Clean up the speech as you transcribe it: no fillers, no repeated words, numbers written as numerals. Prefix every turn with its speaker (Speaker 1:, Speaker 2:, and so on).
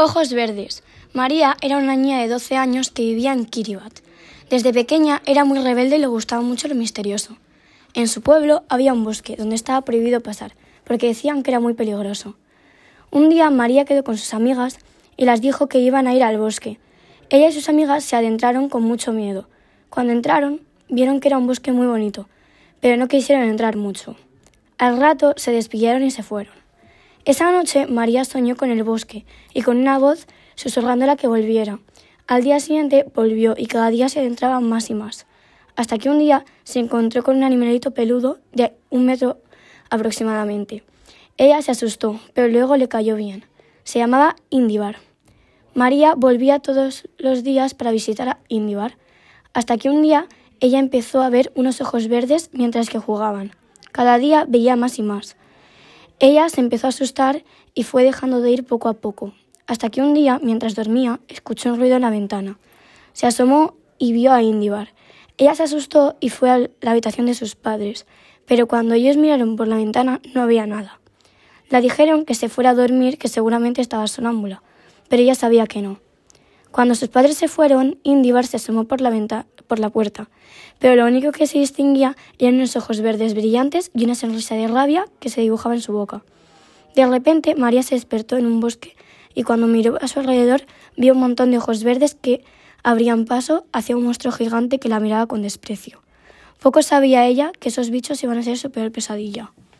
Speaker 1: Ojos verdes. María era una niña de 12 años que vivía en Kiribat. Desde pequeña era muy rebelde y le gustaba mucho lo misterioso. En su pueblo había un bosque donde estaba prohibido pasar, porque decían que era muy peligroso. Un día María quedó con sus amigas y las dijo que iban a ir al bosque. Ella y sus amigas se adentraron con mucho miedo. Cuando entraron, vieron que era un bosque muy bonito, pero no quisieron entrar mucho. Al rato se despidieron y se fueron. Esa noche María soñó con el bosque y con una voz susurrándola que volviera. Al día siguiente volvió y cada día se adentraba más y más, hasta que un día se encontró con un animalito peludo de 1 metro aproximadamente. Ella se asustó, pero luego le cayó bien. Se llamaba Indíbar. María volvía todos los días para visitar a Indíbar, hasta que un día ella empezó a ver unos ojos verdes mientras que jugaban. Cada día veía más y más. Ella se empezó a asustar y fue dejando de ir poco a poco, hasta que un día, mientras dormía, escuchó un ruido en la ventana. Se asomó y vio a Indíbar. Ella se asustó y fue a la habitación de sus padres, pero cuando ellos miraron por la ventana no había nada. Le dijeron que se fuera a dormir, que seguramente estaba sonámbula, pero ella sabía que no. Cuando sus padres se fueron, Indíbar se asomó por la puerta, pero lo único que se distinguía eran unos ojos verdes brillantes y una sonrisa de rabia que se dibujaba en su boca. De repente, María se despertó en un bosque y cuando miró a su alrededor vio un montón de ojos verdes que abrían paso hacia un monstruo gigante que la miraba con desprecio. Poco sabía ella que esos bichos iban a ser su peor pesadilla.